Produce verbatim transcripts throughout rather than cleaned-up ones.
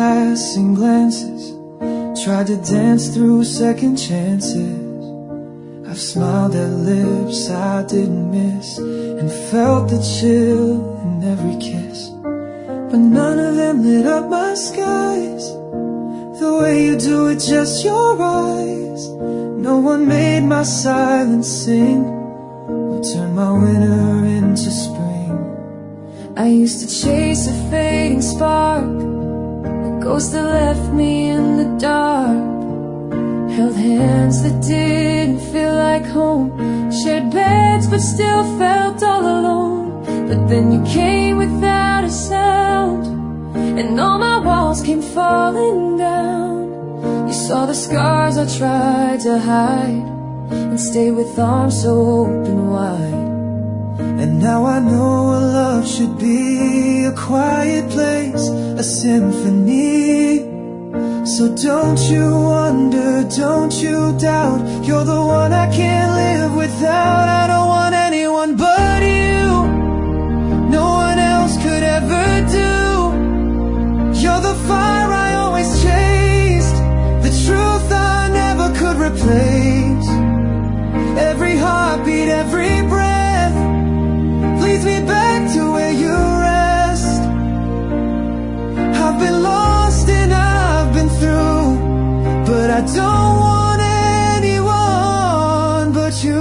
passing glances, tried to dance through second chances. I've smiled at lips I didn't miss, and felt the chill in every kiss, but none of them lit up my skies the way you do with just your eyes. No one made my silence sing, or turn my winter into spring. I used to chase a fading spark, a ghost that left me in the dark. Held hands that didn't feel like home, shared beds but still felt all alone. But then you came without a sound, and all my walls came falling down. You saw the scars I tried to hide, and stayed with arms so open wide. And now I know a love should be a quiet place, a symphony. So don't you wonder, don't you doubt, you're the one I can't live without. I don't want anyone but you, no one else could ever do. You're the fire I always chased, the truth I never could replace. Every heartbeat, every breath leads me back to where you rest. I've been lost and I've been through, but I don't want anyone but you.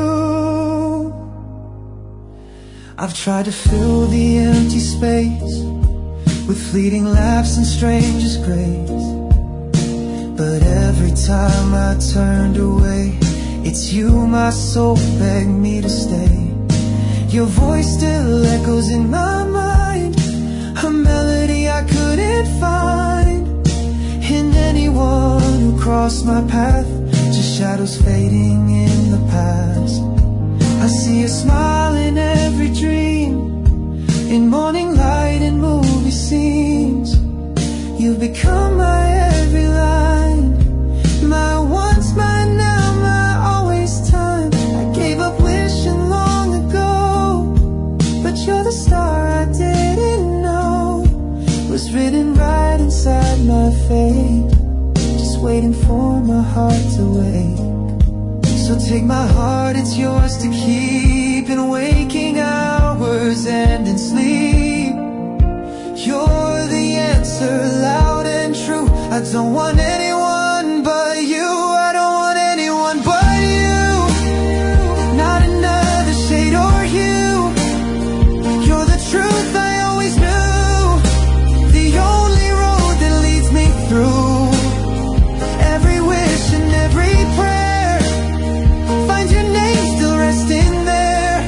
I've tried to fill the empty space with fleeting laughs and strangest grace, but every time I turned away, it's you my soul begged me to stay. Your voice still echoes in my mind, a melody I couldn't find in anyone who crossed my path, just shadows fading in the past. I see a smile in every dream, in morning light and movie scenes. You've become my every line, my once, my now, my always time. I gave up wishing long ago, but you're the star I didn't know was written right inside my fate, just waiting for my heart to wake. So take my heart, it's yours to keep, in waking hours and in sleep. You're the answer, loud and true. I don't want anyone but you. I don't want anyone but you. Not another shade or hue. You're the truth I always knew, the only road that leads me through. Every wish and every prayer, find your name still resting there.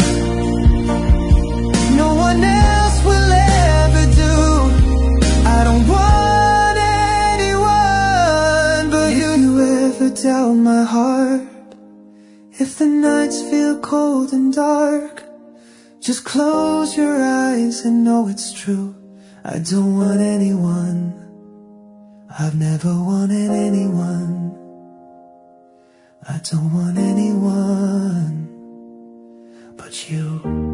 No one else will ever do. I don't want anyone but you. If you ever doubt my heart, if the nights feel cold and dark, just close your eyes and know it's true. I don't want anyone, I've never wanted anyone. I don't want anyone but you.